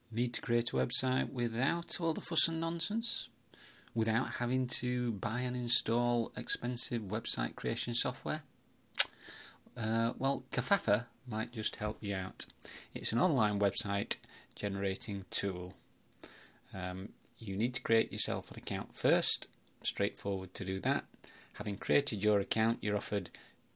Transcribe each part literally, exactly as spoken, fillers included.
Need to create a website without all the fuss and nonsense? Without having to buy and install expensive website creation software? Uh, well, Covfefe might just help you out. It's an online website generating tool. Um, you need to create yourself an account first. Straightforward to do that. Having created your account, you're offered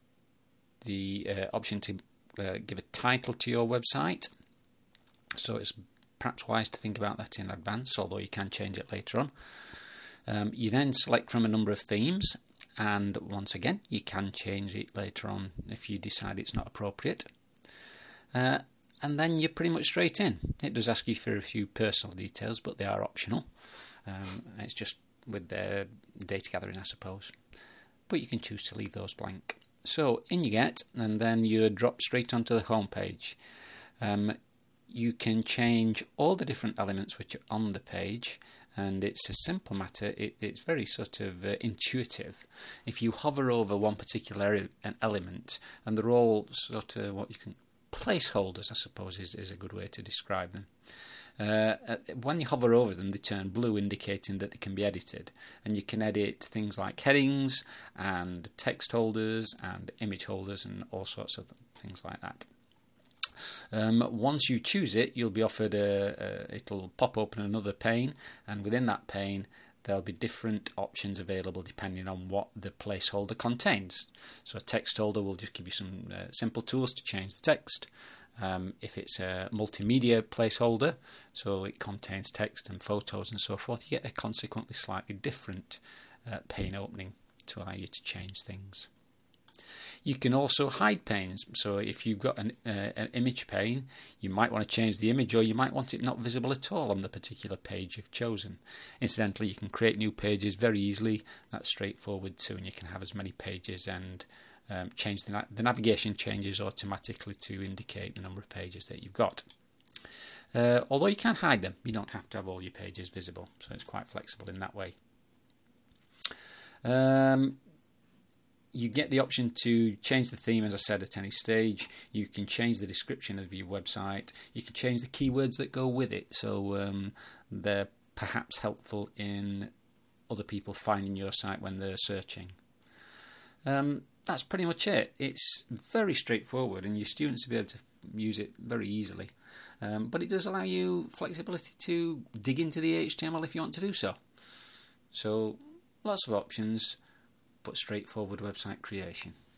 the uh, option to uh, give a title to your website. So it's perhaps wise to think about that in advance, although you can change it later on. Um, you then select from a number of themes, and once again you can change it later on if you decide it's not appropriate. Uh, and then you're pretty much straight in. It does ask you for a few personal details, but they are optional. Um, it's just with the data gathering, I suppose. But you can choose to leave those blank. So in you get, and then you drop straight onto the home page. Um, you can change all the different elements which are on the page, and it's a simple matter. It, it's very sort of uh, intuitive. If you hover over one particular an element, and they're all sort of what you can placeholders, I suppose is, is a good way to describe them. Uh, when you hover over them, they turn blue, indicating that they can be edited, and you can edit things like headings and text holders and image holders and all sorts of things like that. Um, once you choose it, you'll be offered a, a it'll pop open another pane, and within that pane there'll be different options available depending on what the placeholder contains. So a text holder will just give you some uh, simple tools to change the text. Um, if it's a multimedia placeholder, so it contains text and photos and so forth, you get a consequently slightly different uh, pane opening to allow you to change things. You can also hide panes, so if you've got an, uh, an image pane, you might want to change the image, or you might want it not visible at all on the particular page you've chosen. Incidentally, you can create new pages very easily. That's straightforward too, and you can have as many pages, and um, change the, na- the navigation changes automatically to indicate the number of pages that you've got. Uh, although you can hide them, you don't have to have all your pages visible, so it's quite flexible in that way. Um, You get the option to change the theme, as I said, at any stage. You can change the description of your website. You can change the keywords that go with it, so um, they're perhaps helpful in other people finding your site when they're searching. Um, that's pretty much it. It's very straightforward, and your students will be able to use it very easily. Um, but it does allow you flexibility to dig into the H T M L if you want to do so. So lots of options, but straightforward website creation.